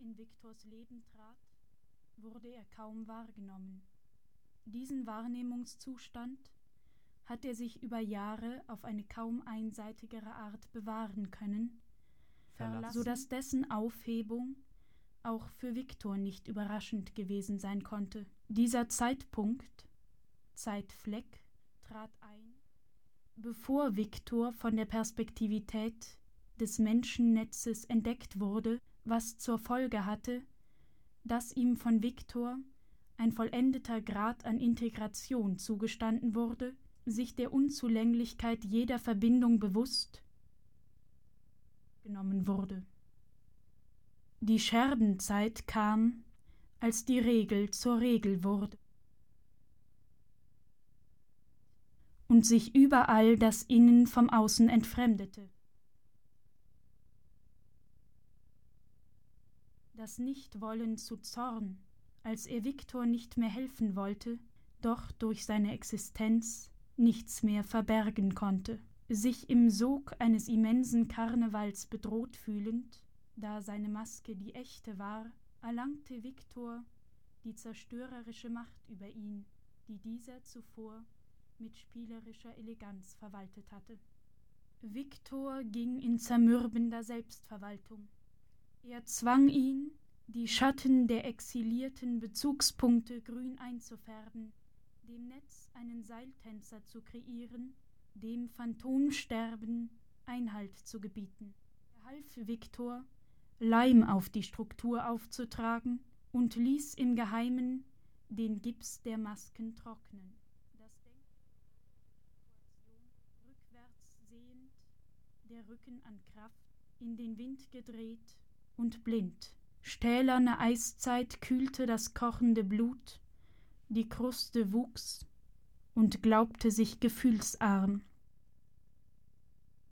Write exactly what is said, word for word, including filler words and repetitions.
in Viktors Leben trat, wurde er kaum wahrgenommen. Diesen Wahrnehmungszustand hat er sich über Jahre auf eine kaum einseitigere Art bewahren können, so dass dessen Aufhebung auch für Viktor nicht überraschend gewesen sein konnte. Dieser Zeitpunkt, Zeitfleck, trat ein, bevor Viktor von der Perspektivität des Menschennetzes entdeckt wurde, was zur Folge hatte, dass ihm von Viktor ein vollendeter Grad an Integration zugestanden wurde, sich der Unzulänglichkeit jeder Verbindung bewusst genommen wurde. Die Scherbenzeit kam, als die Regel zur Regel wurde und sich überall das Innen vom Außen entfremdete. Das Nichtwollen zu Zorn, als er Viktor nicht mehr helfen wollte, doch durch seine Existenz nichts mehr verbergen konnte. Sich im Sog eines immensen Karnevals bedroht fühlend, da seine Maske die echte war, erlangte Viktor die zerstörerische Macht über ihn, die dieser zuvor mit spielerischer Eleganz verwaltet hatte. Viktor ging in zermürbender Selbstverwaltung. Er zwang ihn, die Schatten der exilierten Bezugspunkte grün einzufärben, dem Netz einen Seiltänzer zu kreieren, dem Phantomsterben Einhalt zu gebieten. Er half Viktor, Leim auf die Struktur aufzutragen und ließ im Geheimen den Gips der Masken trocknen. Das Denken rückwärts sehend, der Rücken an Kraft, in den Wind gedreht und blind. Stählerne Eiszeit kühlte das kochende Blut, die Kruste wuchs und glaubte sich gefühlsarm.